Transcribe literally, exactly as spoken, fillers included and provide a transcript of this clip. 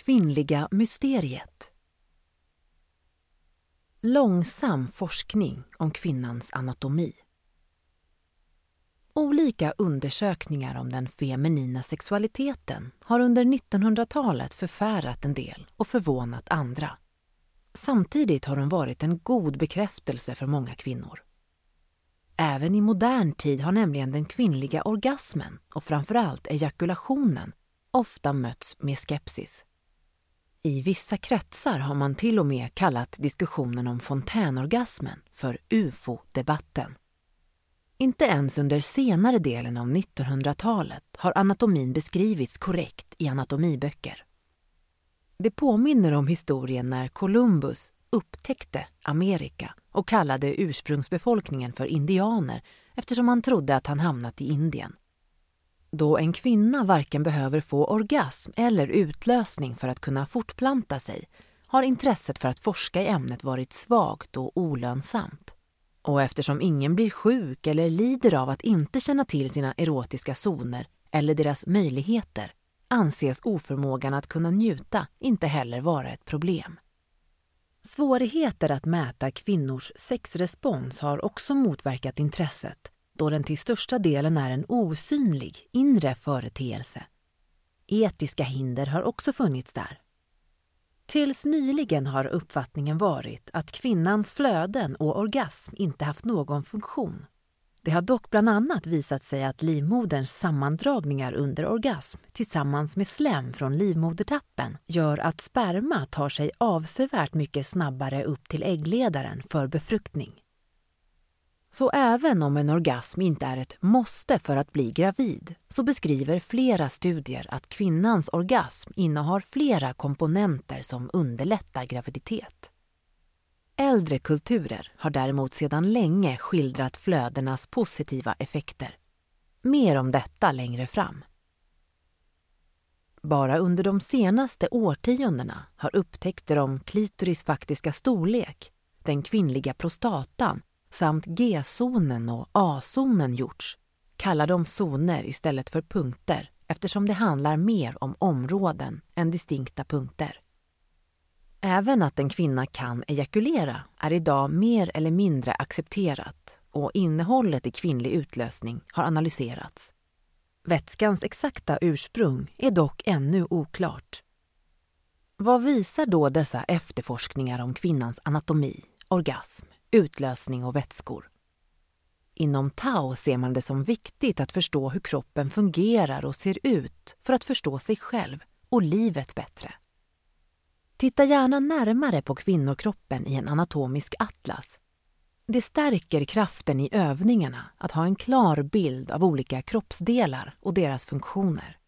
kvinnliga mysteriet. Långsam forskning om kvinnans anatomi. Olika undersökningar om den feminina sexualiteten har under nittonhundratalet förfärat en del och förvånat andra. Samtidigt har de varit en god bekräftelse för många kvinnor. Även i modern tid har nämligen den kvinnliga orgasmen och framförallt ejakulationen ofta mötts med skepsis. I vissa kretsar har man till och med kallat diskussionen om fontänorgasmen för U F O-debatten. Inte ens under senare delen av nittonhundratalet har anatomin beskrivits korrekt i anatomiböcker. Det påminner om historien när Columbus upptäckte Amerika och kallade ursprungsbefolkningen för indianer eftersom han trodde att han hamnat i Indien. Då en kvinna varken behöver få orgasm eller utlösning för att kunna fortplanta sig har intresset för att forska i ämnet varit svagt och olönsamt. Och eftersom ingen blir sjuk eller lider av att inte känna till sina erotiska zoner eller deras möjligheter anses oförmågan att kunna njuta inte heller vara ett problem. Svårigheter att mäta kvinnors sexrespons har också motverkat intresset, då den till största delen är en osynlig, inre företeelse. Etiska hinder har också funnits där. Tills nyligen har uppfattningen varit att kvinnans flöden och orgasm inte haft någon funktion. Det har dock bland annat visat sig att livmoderns sammandragningar under orgasm tillsammans med slem från livmodertappen gör att sperma tar sig avsevärt mycket snabbare upp till äggledaren för befruktning. Så även om en orgasm inte är ett måste för att bli gravid så beskriver flera studier att kvinnans orgasm innehar flera komponenter som underlättar graviditet. Äldre kulturer har däremot sedan länge skildrat flödenas positiva effekter. Mer om detta längre fram. Bara under de senaste årtiondena har upptäckter om klitoris faktiska storlek, den kvinnliga prostatan samt G-zonen och A-zonen gjorts. Kallar de zoner istället för punkter eftersom det handlar mer om områden än distinkta punkter. Även att en kvinna kan ejakulera är idag mer eller mindre accepterat och innehållet i kvinnlig utlösning har analyserats. Vätskans exakta ursprung är dock ännu oklart. Vad visar då dessa efterforskningar om kvinnans anatomi, orgasm, utlösning och vätskor? Inom Tao ser man det som viktigt att förstå hur kroppen fungerar och ser ut för att förstå sig själv och livet bättre. Titta gärna närmare på kvinnokroppen i en anatomisk atlas. Det stärker kraften i övningarna att ha en klar bild av olika kroppsdelar och deras funktioner.